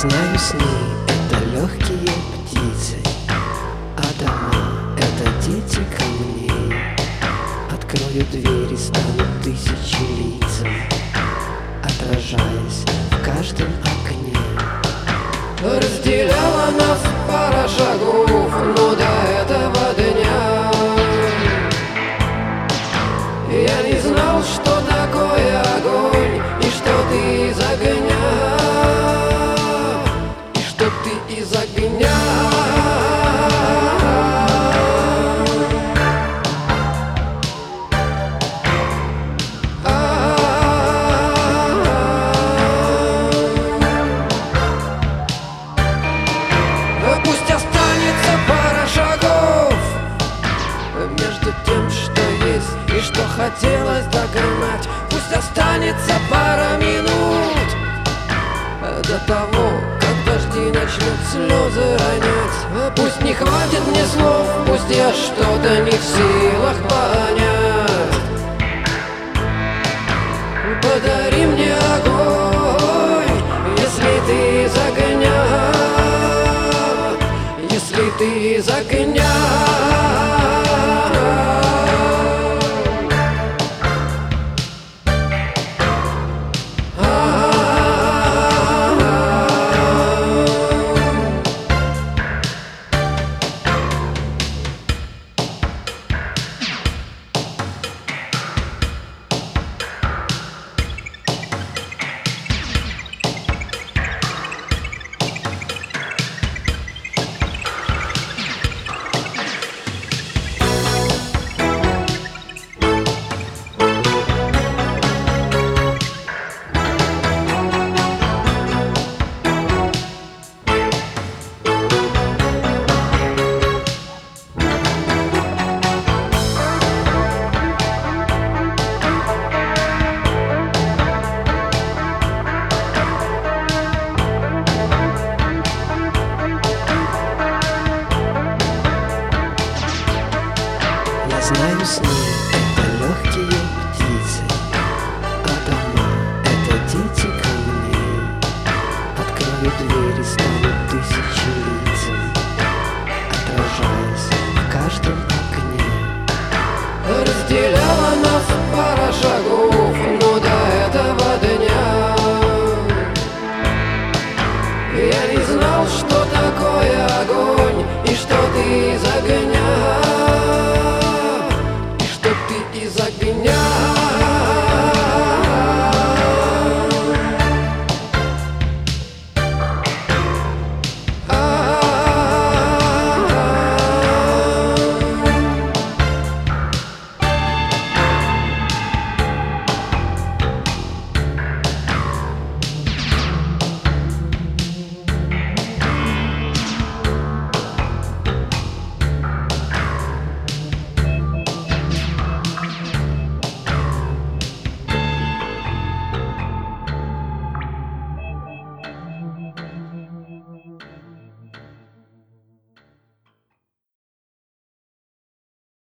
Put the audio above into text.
знаю, сны — это легкие птицы, а дома — это дети камней. Открою двери, станут тысячи лицам, отражаясь в каждом окне. Разделяла нас пара шагов, но до этого дня я не знал, что такое огонь, и что ты из огня, и что ты из огня. Пусть останется пара шагов между тем, что есть и что хотелось догнать. Пусть останется пара минут до того, как дожди начнут слезы ронять. Пусть не хватит мне слов, пусть я что-то не в силах понять. Подари мне огонь, если ты из огня, если ты из огня. Знаю, сны — это легкие птицы, а дома — это дети камней. Открою дверь.